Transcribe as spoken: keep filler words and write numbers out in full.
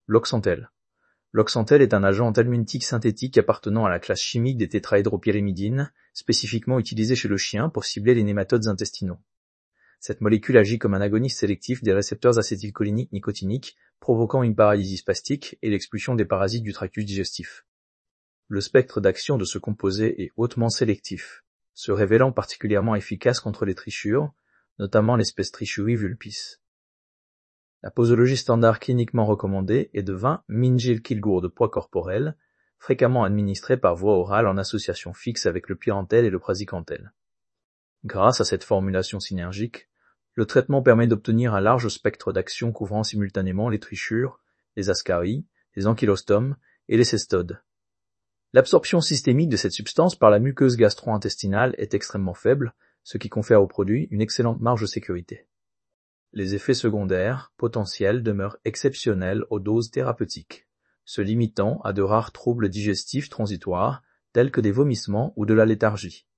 L'oxantel. L'oxantel est un agent anthelmintique synthétique appartenant à la classe chimique des tétrahydropyrimidines, spécifiquement utilisé chez le chien pour cibler les nématodes intestinaux. Cette molécule agit comme un agoniste sélectif des récepteurs acétylcholiniques nicotiniques, provoquant une paralysie spastique et l'expulsion des parasites du tractus digestif. Le spectre d'action de ce composé est hautement sélectif, se révélant particulièrement efficace contre les trichures, notamment l'espèce Trichurie vulpis. La posologie standard cliniquement recommandée est de vingt mg/kg de poids corporel, fréquemment administrée par voie orale en association fixe avec le pyrantel et le praziquantel. Grâce à cette formulation synergique, le traitement permet d'obtenir un large spectre d'action couvrant simultanément les trichures, les ascaries, les ankylostomes et les cestodes. L'absorption systémique de cette substance par la muqueuse gastro-intestinale est extrêmement faible, ce qui confère au produit une excellente marge de sécurité. Les effets secondaires potentiels demeurent exceptionnels aux doses thérapeutiques, se limitant à de rares troubles digestifs transitoires tels que des vomissements ou de la léthargie.